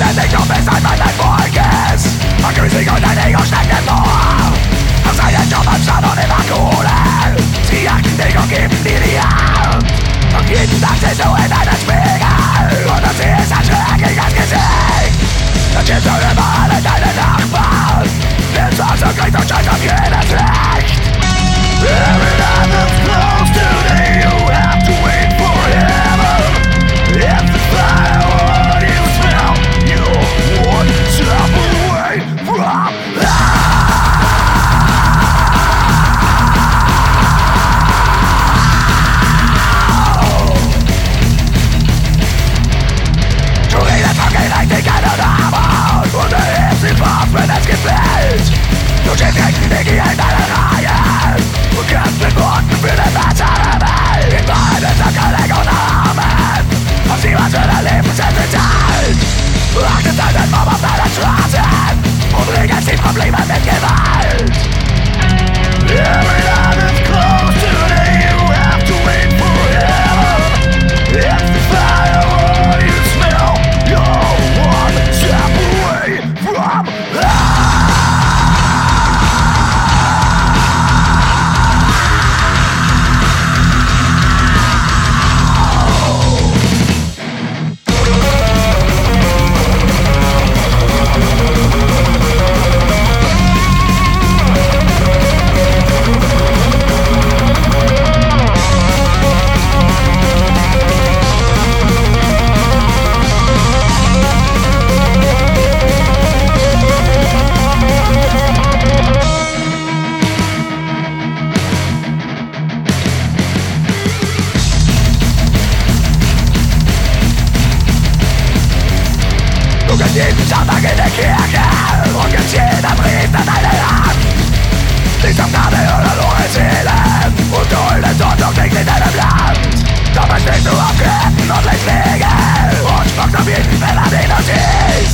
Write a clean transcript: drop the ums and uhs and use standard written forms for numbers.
es nicht, ob es einmal dein Volk ist. Vergrüßig und ein Ego steckt empor. Auf seinen Job am Stand und immer Kohle. Sie jagen dich und geben dir die Hand. Und jeden Tag siehst du in deinen Spiegel und du siehst ein schreckliches Gesicht. Dann schiebst du überall in deine Nachbarn. Nimmst was und kriegst und scheißt auf jedes Licht. Every night that's close to thee, you have to wait forever. If the fire you smell, you're one step away from Du redest von Gerechtigkeit und Armut und erhebst sie fort, wenn es gefällt. Du schiebst gegen dich in deine Reihen und kämpfst mit Worten für eine bessere Welt. In Wahrheit ist der König unter Armen und sieh, was für dein Leben sind zahlt. Du achtest deinen Mob auf deinen Straßen und regelst die Probleme mit Gewalt. Every night is close to thee, you have to wait forever. If the fire you smell, you're one step away from Du gehst jeden Sonntag in die Kirche und gibst jeden Brief in deine Hand. Liest auf Kabel oder lohe Seelen und duldest und nicht in deinem Land. Dabei stehst du auf Ketten und legst Wege und spuckst auf jeden Fehler, den du siehst.